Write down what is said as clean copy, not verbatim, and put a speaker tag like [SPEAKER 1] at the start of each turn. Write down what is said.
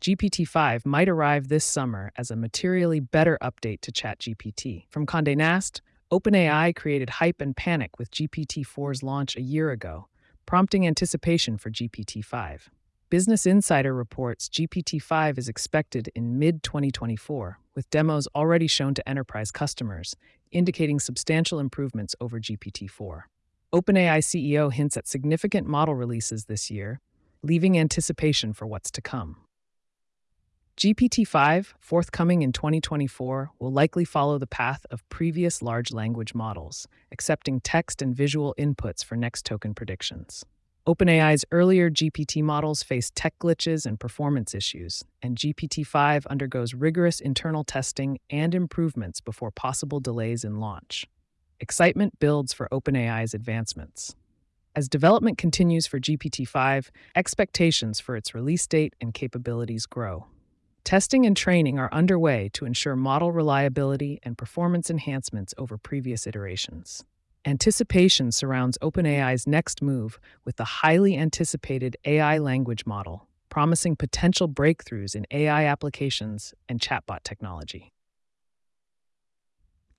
[SPEAKER 1] GPT-5 might arrive this summer as a materially better update to ChatGPT. From Condé Nast, OpenAI created hype and panic with GPT-4's launch a year ago, prompting anticipation for GPT-5. Business Insider reports GPT-5 is expected in mid-2024, with demos already shown to enterprise customers, indicating substantial improvements over GPT-4. OpenAI CEO hints at significant model releases this year, leaving anticipation for what's to come. GPT-5, forthcoming in 2024, will likely follow the path of previous large language models, accepting text and visual inputs for next token predictions. OpenAI's earlier GPT models faced tech glitches and performance issues, and GPT-5 undergoes rigorous internal testing and improvements before possible delays in launch. Excitement builds for OpenAI's advancements. As development continues for GPT-5, expectations for its release date and capabilities grow. Testing and training are underway to ensure model reliability and performance enhancements over previous iterations. Anticipation surrounds OpenAI's next move with the highly anticipated AI language model, promising potential breakthroughs in AI applications and chatbot technology.